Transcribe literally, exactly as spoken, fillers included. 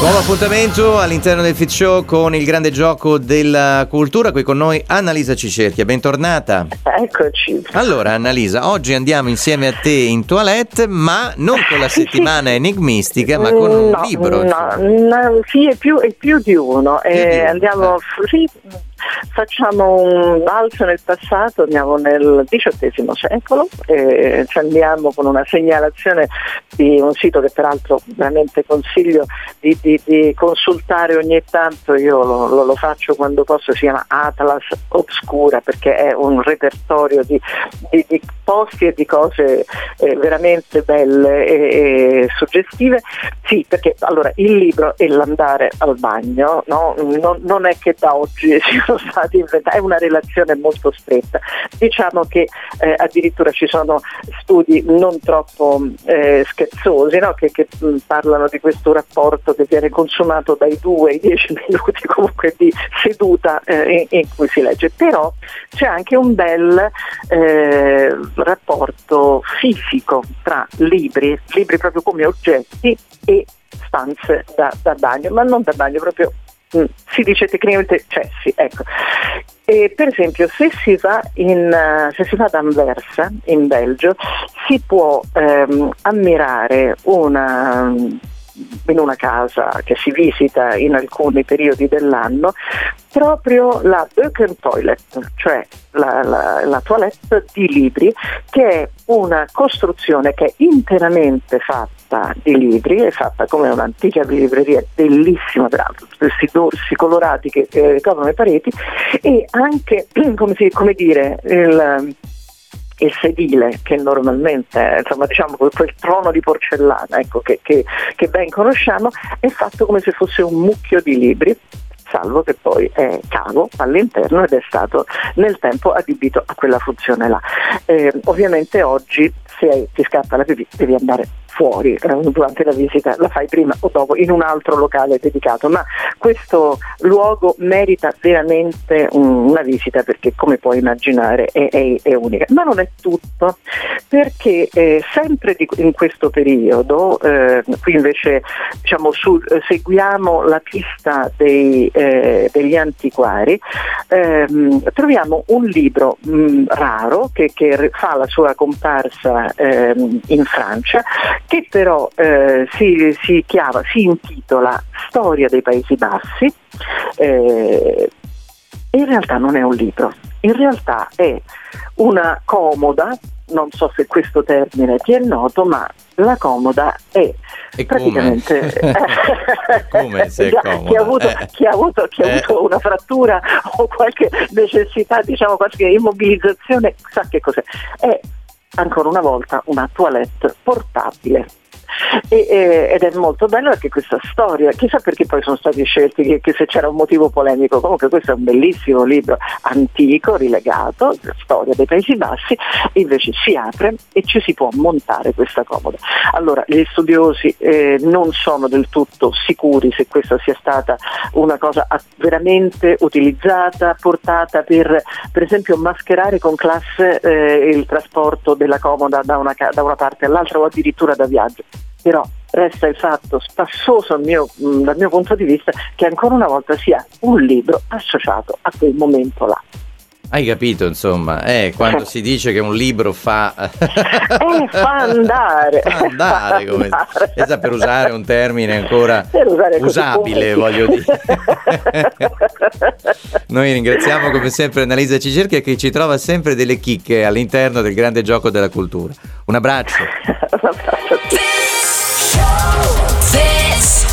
Nuovo appuntamento all'interno del Fit Show con il grande gioco della cultura. Qui con noi Annalisa Cicerchia, bentornata. Eccoci. Allora Annalisa, oggi andiamo insieme a te in toilette, ma non con la settimana enigmistica, ma con un no, libro. No, no, sì, è più, è più di uno. Più eh, di uno. Andiamo, sì, facciamo un balzo nel passato, andiamo nel diciottesimo secolo, eh, ci andiamo con una segnalazione di un sito che peraltro veramente consiglio di, di, di consultare ogni tanto. Io lo, lo, lo faccio quando posso, si chiama Atlas Obscura, perché è un repertorio di, di, di posti e di cose eh, veramente belle e, e suggestive. Sì, perché allora il libro e l'andare al bagno, no? non, non è che da oggi siano stati inventati, è una relazione molto stretta. Diciamo che eh, addirittura ci sono studi non troppo eh, scherzosi, no? che, che mh, parlano di questo rapporto che viene consumato dai due ai dieci minuti comunque di seduta eh, in, in cui si legge. Però c'è anche un bel eh, rapporto fisico tra libri, libri proprio come oggetti e stanze da, da bagno, ma non da bagno proprio, mh, si dice tecnicamente cessi, ecco. E per esempio se si va in uh, se si va ad Anversa in Belgio si può ehm, ammirare una in una casa che si visita in alcuni periodi dell'anno proprio la Böcken Toilet, cioè la, la, la toilette di libri, che è una costruzione che è interamente fatta di libri, è fatta come un'antica libreria bellissima, peraltro questi dorsi colorati che eh, coprono le pareti, e anche come, si, come dire il il sedile, che normalmente, insomma, diciamo quel, quel trono di porcellana, ecco, che, che, che ben conosciamo, è fatto come se fosse un mucchio di libri, salvo che poi è cavo all'interno ed è stato nel tempo adibito a quella funzione là. Eh, ovviamente oggi se ti scappa la pipì devi andare fuori eh, durante la visita, la fai prima o dopo in un altro locale dedicato, ma questo luogo merita veramente un, una visita, perché come puoi immaginare è, è, è unica. Ma non è tutto, perché eh, sempre di, in questo periodo eh, qui invece diciamo su, eh, seguiamo la pista dei, eh, degli antiquari, ehm, troviamo un libro mh, raro che, che fa la sua comparsa ehm, in Francia, che però eh, si, si chiama, si intitola Storia dei Paesi Bassi. Eh, in realtà non è un libro, in realtà è una comoda, non so se questo termine ti è noto, ma la comoda è e praticamente come se è comoda? Chi ha avuto, eh. chi ha avuto, chi ha eh. avuto una frattura o qualche necessità, diciamo qualche immobilizzazione, sa che cos'è. È ancora una volta una toilette portabile. E, e, ed è molto bello perché questa storia, chissà perché poi sono stati scelti, che, che se c'era un motivo polemico, comunque questo è un bellissimo libro antico, rilegato, storia dei Paesi Bassi, invece si apre e ci si può montare questa comoda. Allora gli studiosi eh, non sono del tutto sicuri se questa sia stata una cosa veramente utilizzata, portata per per esempio mascherare con classe eh, il trasporto della comoda da una, da una parte all'altra o addirittura da viaggio. Però resta il fatto spassoso mio, mh, dal mio punto di vista, che ancora una volta sia un libro associato a quel momento là. Hai capito, insomma, eh, quando si dice che un libro fa eh, fa andare fa andare, come... Esatto, per usare un termine ancora usabile, voglio dire. Noi ringraziamo come sempre Annalisa Cicerchia, che ci trova sempre delle chicche all'interno del grande gioco della cultura. Un abbraccio. Un abbraccio a tutti. This